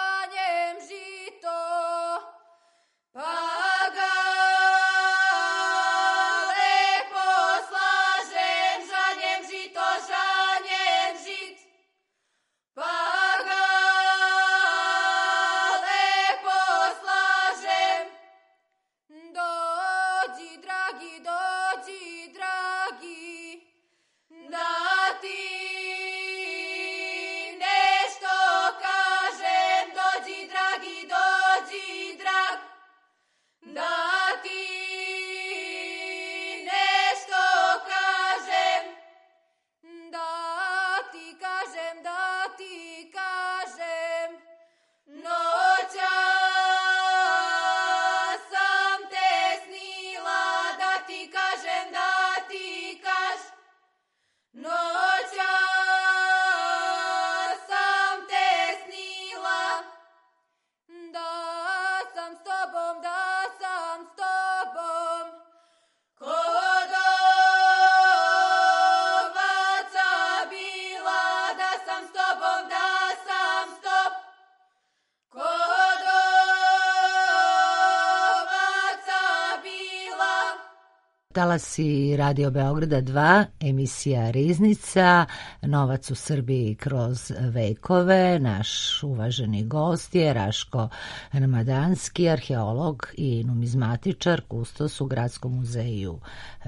Talasi Radio Beograda 2, emisija Riznica, novac u Srbiji kroz vekove. Naš uvaženi gost je Raško Ramadanski, arheolog i numizmatičar, kustos u Gradskom muzeju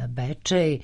Bečej.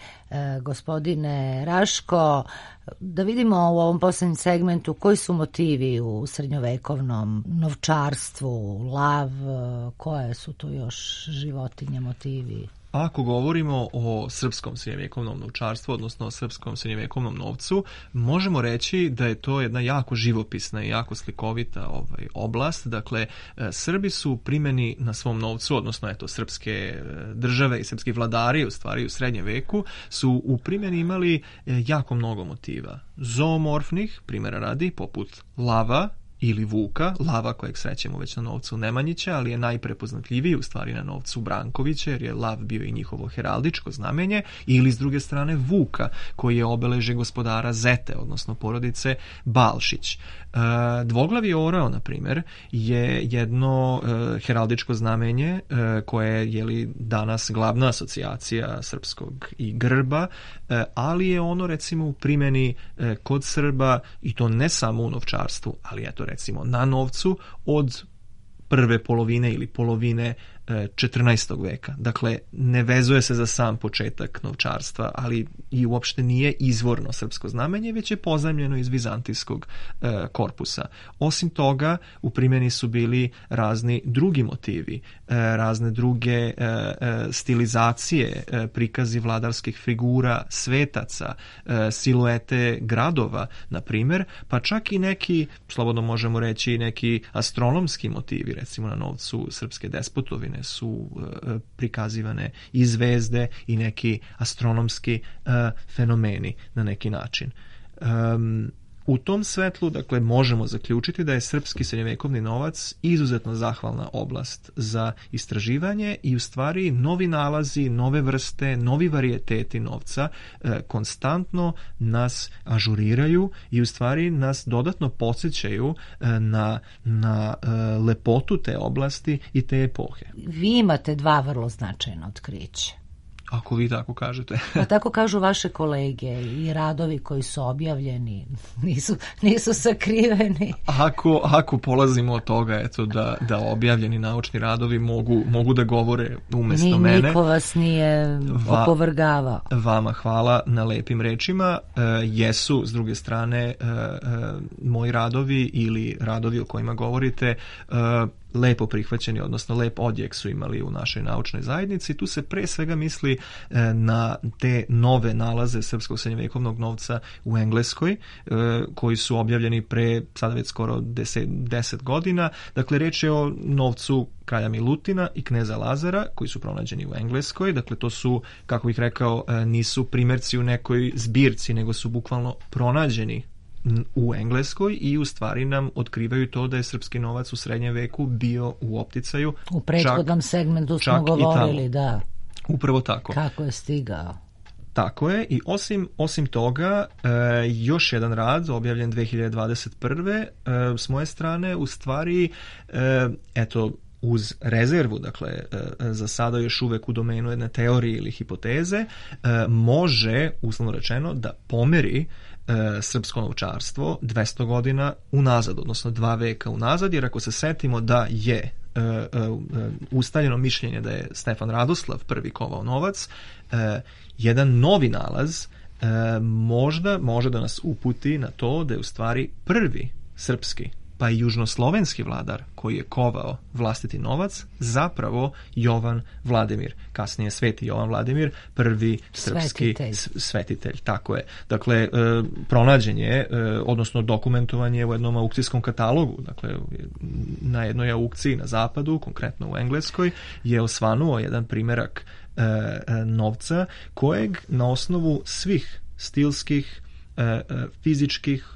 Gospodine Raško, da vidimo u ovom posljednjem segmentu koji su motivi u srednjovekovnom novčarstvu, lav, koje su tu još životinje motivi? Ako govorimo o srpskom srednjovjekovnom novčarstvu, odnosno o srpskom srednjovjekovnom novcu, možemo reći da je to jedna jako živopisna i jako slikovita oblast. Dakle, Srbi su u primjeni na svom novcu, odnosno srpske države i srpski vladari u stvari u srednjem veku su u primjeni imali jako mnogo motiva. Zoomorfnih, primjera radi, poput lava ili vuka, lava kojeg srećemo već na novcu Nemanjića, ali je najprepoznatljiviji u stvari na novcu Brankovića, jer je lav bio i njihovo heraldičko znamenje, ili s druge strane vuka, koji je obeležje gospodara Zete, odnosno porodice Balšić. Dvoglavi orao, na primjer, je jedno heraldičko znamenje koje je danas glavna asocijacija srpskog i grba, ali je ono recimo u primjeni kod Srba, i to ne samo u novčarstvu, ali recimo na novcu od prve polovine ili polovine 14. veka. Dakle, ne vezuje se za sam početak novčarstva, ali i uopšte nije izvorno srpsko znamenje, već je pozajmljeno iz vizantijskog korpusa. Osim toga, u primjeni su bili razni drugi motivi, razne druge stilizacije, prikazi vladarskih figura, svetaca, siluete gradova, na primjer, pa čak i neki, slobodno možemo reći, neki astronomski motivi, recimo na novcu srpske despotovine su prikazivane i zvezde i neki astronomski fenomeni na neki način. U tom svetlu, dakle, možemo zaključiti da je srpski srednjevekovni novac izuzetno zahvalna oblast za istraživanje i u stvari novi nalazi, nove vrste, novi varijeteti novca konstantno nas ažuriraju i u stvari nas dodatno podsjećaju na lepotu te oblasti i te epohe. Vi imate dva vrlo značajna otkrića. Ako vi tako kažete. Pa tako kažu vaše kolege i radovi koji su objavljeni nisu sakriveni. Ako polazimo od toga eto, da objavljeni naučni radovi mogu da govore umjesto mene. Niko vas nije opovrgavao. Vama hvala na lepim rečima. Jesu, s druge strane, moji radovi ili radovi o kojima govorite lepo prihvaćeni, odnosno lep odjek su imali u našoj naučnoj zajednici. Tu se pre svega misli na te nove nalaze srpskog srednjevekovnog novca u Engleskoj, koji su objavljeni pre sada već skoro 10 godina. Dakle, reč je o novcu kralja Milutina i kneza Lazara, koji su pronađeni u Engleskoj. Dakle, to su, kako bih rekao, nisu primjerci u nekoj zbirci, nego su bukvalno pronađeni u Engleskoj i u stvari nam otkrivaju to da je srpski novac u srednjem veku bio u opticaju. U prethodnom segmentu smo govorili, da. Upravo tako. Kako je stigao. Tako je, i osim toga, još jedan rad objavljen 2021. S moje strane, u stvari, uz rezervu, dakle, za sada još uvek u domenu jedne teorije ili hipoteze, može, uslovno rečeno, da pomeri srpsko novčarstvo 200 godina unazad, odnosno 2 veka unazad, jer ako se setimo da je ustaljeno mišljenje da je Stefan Radoslav prvi kovao novac, jedan novi nalaz možda može da nas uputi na to da je u stvari prvi srpski pa i južnoslovenski vladar koji je kovao vlastiti novac zapravo Jovan Vladimir, kasnije Sveti Jovan Vladimir, prvi srpski svetitelj. Tako je. Dakle, pronađen je, odnosno dokumentovan je u jednom aukcijskom katalogu, dakle, na jednoj aukciji na zapadu, konkretno u Engleskoj, je osvanuo jedan primjerak novca kojeg na osnovu svih stilskih, fizičkih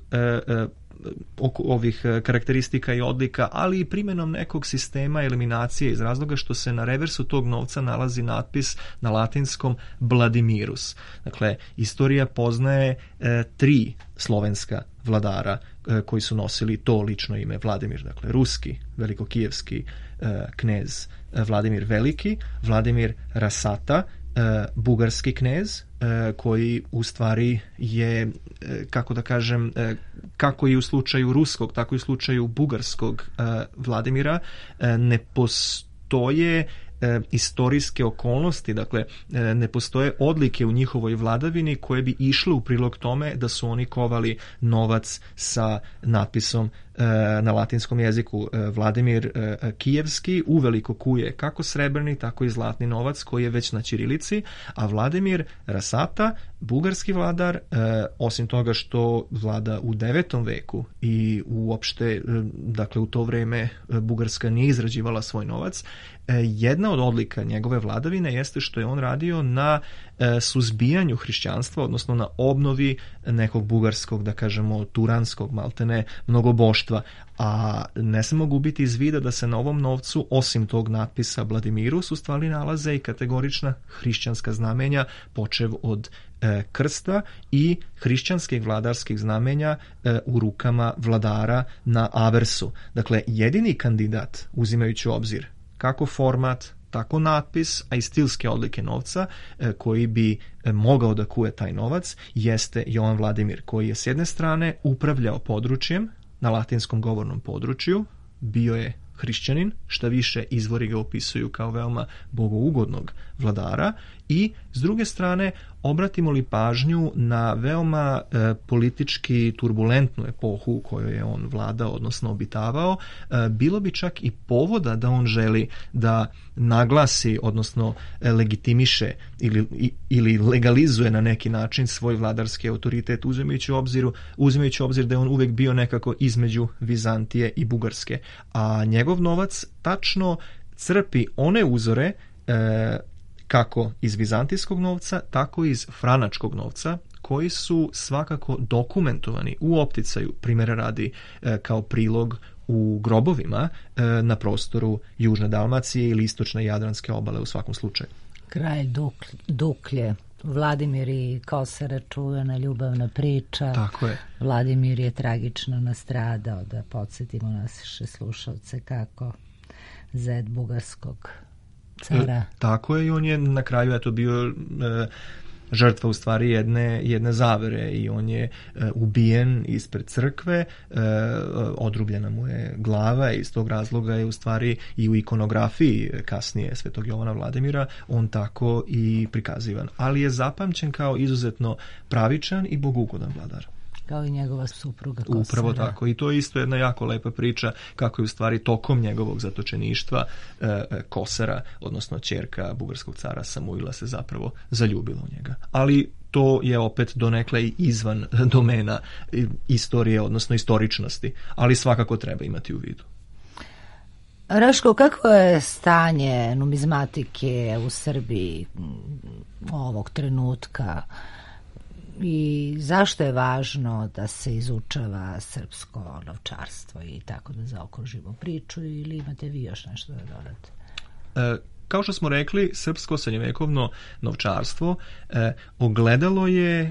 ovih karakteristika i odlika, ali i primjenom nekog sistema eliminacije iz razloga što se na reversu tog novca nalazi natpis na latinskom Vladimirus. Dakle, istorija poznaje 3 slovenska vladara koji su nosili to lično ime Vladimir, dakle ruski, velikokijevski knez Vladimir Veliki, Vladimir Rasata, bugarski knez, koji u stvari je, kako da kažem, kako i u slučaju ruskog, tako i u slučaju bugarskog Vladimira, ne postoje istorijske okolnosti, dakle ne postoje odlike u njihovoj vladavini koje bi išle u prilog tome da su oni kovali novac sa natpisom na latinskom jeziku. Vladimir Kijevski uveliko kuje kako srebrni, tako i zlatni novac koji je već na ćirilici, a Vladimir Rasata, bugarski vladar, osim toga što vlada u 9. veku i uopšte, dakle u to vreme Bugarska nije izrađivala svoj novac, jedna od odlika njegove vladavine jeste što je on radio na suzbijanju hrišćanstva, odnosno na obnovi nekog bugarskog, da kažemo, turanskog, maltene, mnogoboštva. A ne se mogu biti iz vida da se na ovom novcu, osim tog natpisa Vladimirus, u stvari nalaze i kategorična hrišćanska znamenja, počev od krsta i hrišćanskih vladarskih znamenja u rukama vladara na aversu. Dakle, jedini kandidat, uzimajući u obzir kako format, tako natpis, a i stilske odlike novca koji bi mogao da kuje taj novac, jeste Jovan Vladimir, koji je s jedne strane upravljao područjem na latinskom govornom području, bio je hrišćanin, šta više izvori ga opisuju kao veoma bogougodnog vladara, i s druge strane obratimo li pažnju na veoma politički turbulentnu epohu u kojoj je on vladao, odnosno obitavao, bilo bi čak i povoda da on želi da naglasi, odnosno legitimiše ili legalizuje na neki način svoj vladarski autoritet, uzimajući u obzir da je on uvek bio nekako između Vizantije i Bugarske. A njegov novac tačno crpi one uzore kako iz vizantijskog novca, tako i iz franačkog novca, koji su svakako dokumentovani u opticaju, primjera radi kao prilog u grobovima na prostoru Južne Dalmacije ili istočne Jadranske obale u svakom slučaju. Kralj Duklje, Vladimir i Kosara, čuvena ljubavna priča. Tako je. Vladimir je tragično nastradao, da podsjetimo naše slušalce kako zet bugarskog cara. Tako je, i on je na kraju bio žrtva u stvari jedne zavere, i on je ubijen ispred crkve, odrubljena mu je glava, i iz tog razloga je u stvari i u ikonografiji kasnije Svetog Jovana Vladimira on tako i prikazivan. Ali je zapamćen kao izuzetno pravičan i bogougodan vladar. Kao i njegova supruga Kosara. Upravo tako. I to je isto jedna jako lepa priča kako je u stvari tokom njegovog zatočeništva Kosara, odnosno ćerka bugarskog cara Samuila, se zapravo zaljubila u njega. Ali to je opet donekle i izvan domena istorije, odnosno istoričnosti. Ali svakako treba imati u vidu. Raško, kako je stanje numizmatike u Srbiji ovog trenutka? I zašto je važno da se izučava srpsko novčarstvo i tako da zaokružimo priču, ili imate vi još nešto da dodate? Kao što smo rekli, srpsko srednjovekovno novčarstvo ogledalo je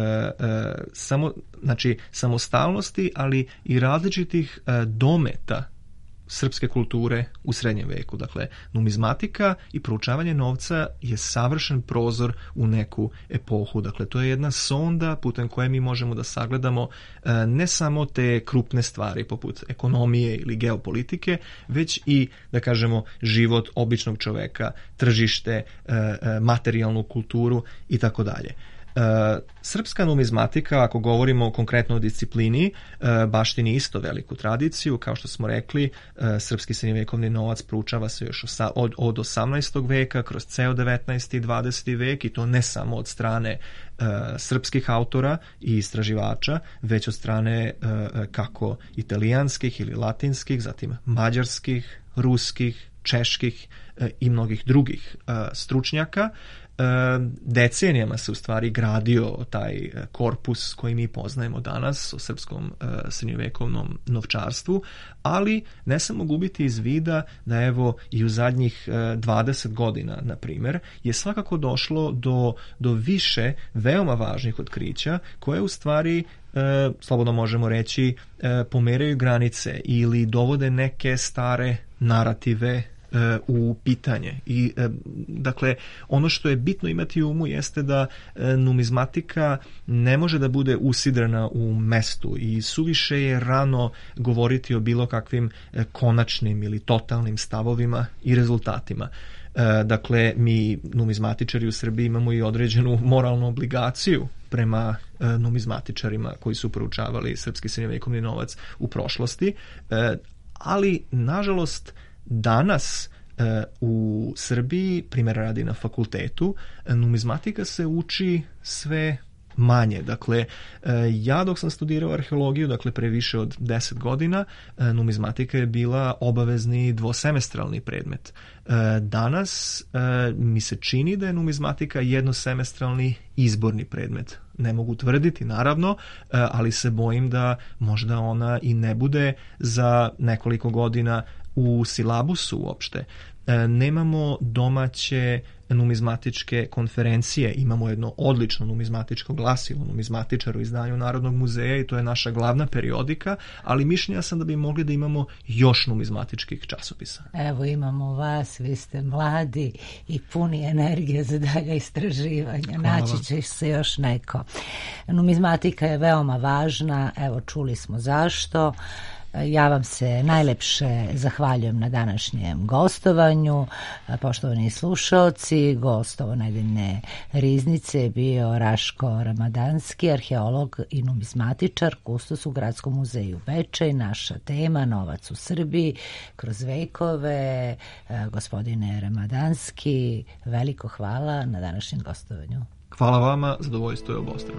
samostalnosti, ali i različitih dometa srpske kulture u srednjem veku. Dakle, numizmatika i proučavanje novca je savršen prozor u neku epohu. Dakle, to je jedna sonda putem koje mi možemo da sagledamo ne samo te krupne stvari poput ekonomije ili geopolitike, već i, da kažemo, život običnog čoveka, tržište, materijalnu kulturu i tako dalje. Srpska numizmatika, ako govorimo konkretno o disciplini, baštini isto veliku tradiciju. Kao što smo rekli, srpski srednjovekovni novac proučava se još od 18. veka kroz ceo 19. i 20. vek, i to ne samo od strane srpskih autora i istraživača, već od strane kako italijanskih ili latinskih, zatim mađarskih, ruskih, čeških i mnogih drugih stručnjaka. Decenijama se u stvari gradio taj korpus koji mi poznajemo danas o srpskom srednjovekovnom novčarstvu, ali ne samo gubiti iz vida da evo i u zadnjih 20 godina, na primjer, je svakako došlo do više veoma važnih otkrića koje u stvari, slobodno možemo reći, pomeraju granice ili dovode neke stare narative u pitanje. I dakle, ono što je bitno imati u umu jeste da numizmatika ne može da bude usidrana u mestu, i suviše je rano govoriti o bilo kakvim konačnim ili totalnim stavovima i rezultatima. Dakle, mi numizmatičari u Srbiji imamo i određenu moralnu obligaciju prema numizmatičarima koji su proučavali srpski srednjovekovni novac u prošlosti, ali nažalost danas u Srbiji, primjer radi na fakultetu, numizmatika se uči sve manje. Dakle, ja dok sam studirao arheologiju, dakle pre više od 10 godina, numizmatika je bila obavezni dvosemestralni predmet. Danas mi se čini da je numizmatika jednosemestralni izborni predmet. Ne mogu tvrditi, naravno, ali se bojim da možda ona i ne bude za nekoliko godina u silabusu uopšte. Nemamo domaće numizmatičke konferencije, imamo jedno odlično numizmatičko glasilo, numizmatičar u izdanju Narodnog muzeja, i to je naša glavna periodika, ali mišljenja sam da bi mogli da imamo još numizmatičkih časopisa. Evo, imamo vas, vi ste mladi i puni energije za dalje istraživanja. Naći će se još neko. Numizmatika je veoma važna, evo čuli smo zašto. Ja vam se najlepše zahvaljujem na današnjem gostovanju. Poštovani slušaoci, gost nedeljne riznice je bio Raško Ramadanski, arheolog i numizmatičar, kustos u Gradskom muzeju Bečej. Naša tema novac u Srbiji kroz vekove. Gospodine Ramadanski, veliko hvala na današnjem gostovanju. Hvala vama, zadovoljstvo je obostrano.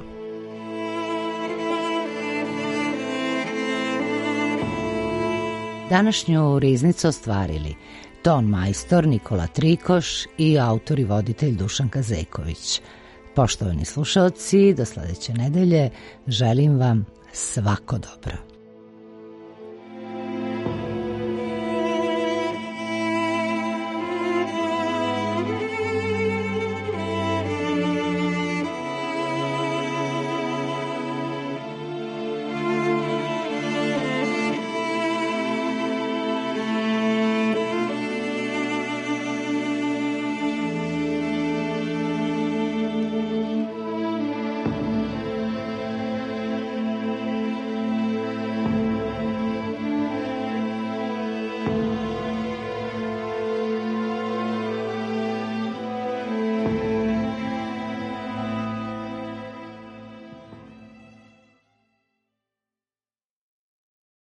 Današnju riznicu ostvarili ton majstor Nikola Trikoš i autor i voditelj Dušanka Zeković. Poštovani slušaoci, do sledeće nedelje želim vam svako dobro.